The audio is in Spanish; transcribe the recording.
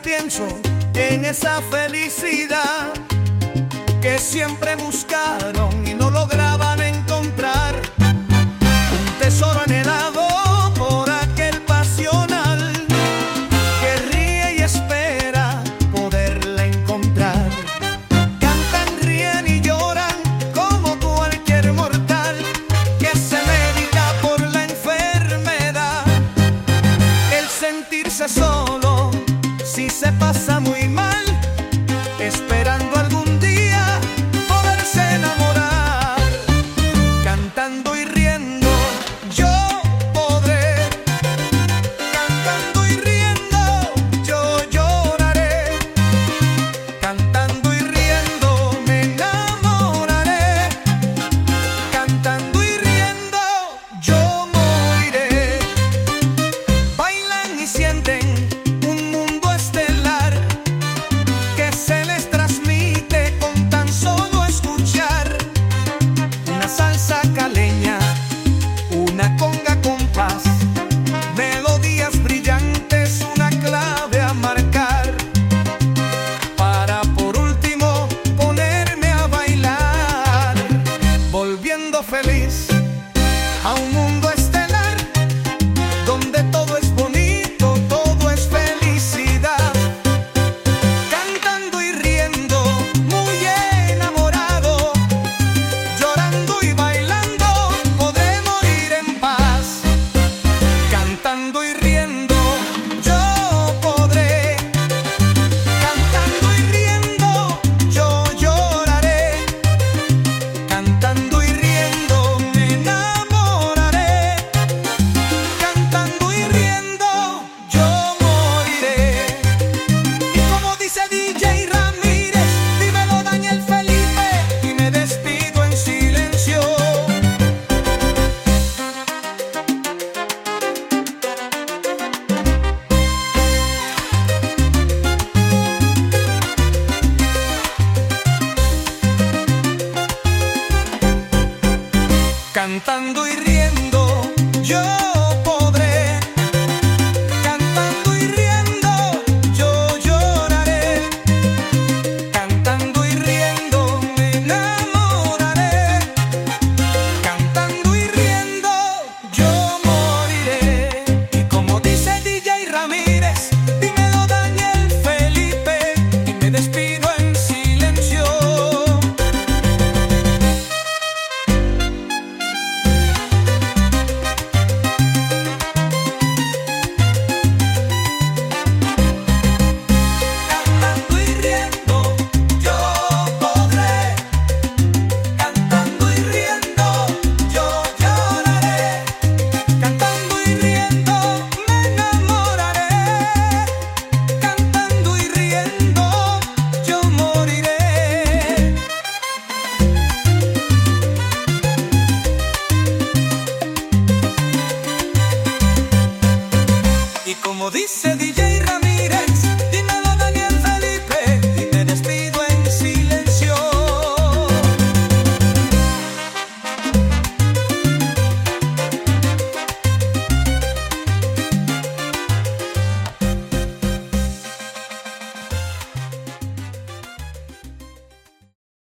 pienso en esa felicidad que siempre buscaron y no lograban encontrar. Un tesoro anhelado por aquel pasional que ríe y espera poderla encontrar. Cantan, ríen y lloran como cualquier mortal que se medica por la enfermedad. El sentirse solo si se pasa muy mal, esperando algún día poderse enamorar. Cantando y riendo yo podré, cantando y riendo yo lloraré, cantando y riendo me enamoraré, cantando y riendo yo moriré. Bailan y sienten un mundo estelar que se les transmite con tan solo escuchar una salsa caleña, una conga compás, melodías brillantes, una clave a marcar, para por último ponerme a bailar, volviendo feliz a un mundo estelar donde todo es bonito, todo es felicidad. Cantando y riendo, muy enamorado, llorando y bailando, podré morir en paz. Cantando y riendo, yo podré, cantando y riendo, yo lloraré, cantando y riendo me enamoraré, cantando y riendo yo moriré. Y como dice DJ Ramírez, dímelo Daniel Felipe, y me despido en silencio. Cantando y riendo yo